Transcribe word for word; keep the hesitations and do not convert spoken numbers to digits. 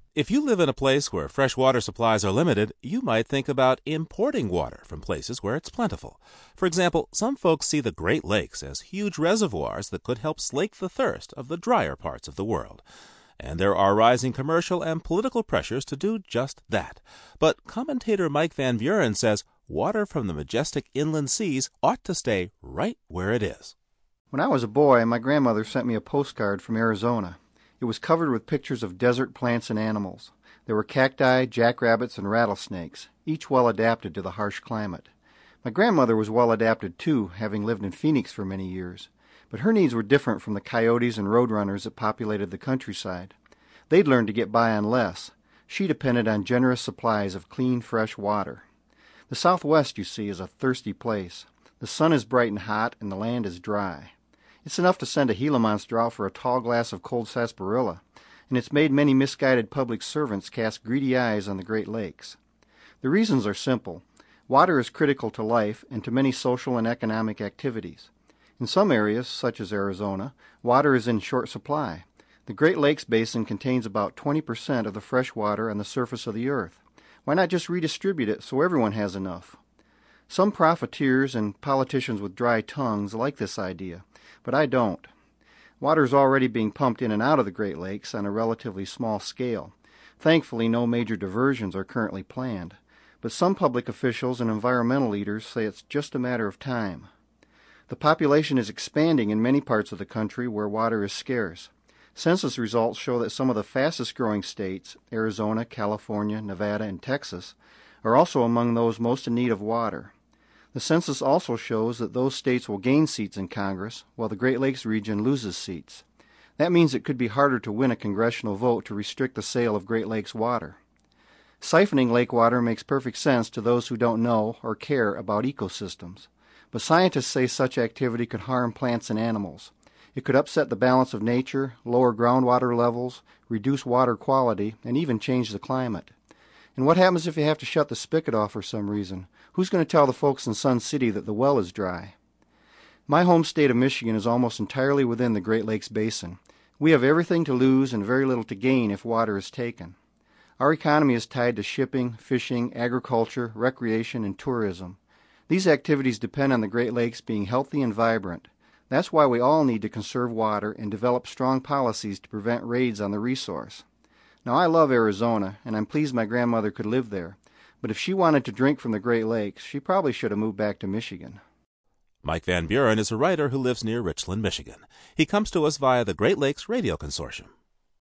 If you live in a place where fresh water supplies are limited, you might think about importing water from places where it's plentiful. For example, some folks see the Great Lakes as huge reservoirs that could help slake the thirst of the drier parts of the world. And there are rising commercial and political pressures to do just that. But commentator Mike Van Buren says water from the majestic inland seas ought to stay right where it is. When I was a boy, my grandmother sent me a postcard from Arizona. It was covered with pictures of desert plants and animals. There were cacti, jackrabbits, and rattlesnakes, each well adapted to the harsh climate. My grandmother was well adapted too, having lived in Phoenix for many years. But her needs were different from the coyotes and roadrunners that populated the countryside. They'd learned to get by on less. She depended on generous supplies of clean, fresh water. The Southwest, you see, is a thirsty place. The sun is bright and hot, and the land is dry. It's enough to send a Gila monster out for a tall glass of cold sarsaparilla, and it's made many misguided public servants cast greedy eyes on the Great Lakes. The reasons are simple. Water is critical to life and to many social and economic activities. In some areas, such as Arizona, water is in short supply. The Great Lakes Basin contains about twenty percent of the fresh water on the surface of the earth. Why not just redistribute it so everyone has enough? Some profiteers and politicians with dry tongues like this idea, but I don't. Water is already being pumped in and out of the Great Lakes on a relatively small scale. Thankfully, no major diversions are currently planned, but some public officials and environmental leaders say it's just a matter of time. The population is expanding in many parts of the country where water is scarce. Census results show that some of the fastest-growing states, Arizona, California, Nevada, and Texas, are also among those most in need of water. The census also shows that those states will gain seats in Congress, while the Great Lakes region loses seats. That means it could be harder to win a congressional vote to restrict the sale of Great Lakes water. Siphoning lake water makes perfect sense to those who don't know or care about ecosystems, but scientists say such activity could harm plants and animals. It could upset the balance of nature, lower groundwater levels, reduce water quality, and even change the climate. And what happens if you have to shut the spigot off for some reason? Who's going to tell the folks in Sun City that the well is dry? My home state of Michigan is almost entirely within the Great Lakes Basin. We have everything to lose and very little to gain if water is taken. Our economy is tied to shipping, fishing, agriculture, recreation, and tourism. These activities depend on the Great Lakes being healthy and vibrant. That's why we all need to conserve water and develop strong policies to prevent raids on the resource. Now, I love Arizona, and I'm pleased my grandmother could live there, but if she wanted to drink from the Great Lakes, she probably should have moved back to Michigan. Mike Van Buren is a writer who lives near Richland, Michigan. He comes to us via the Great Lakes Radio Consortium.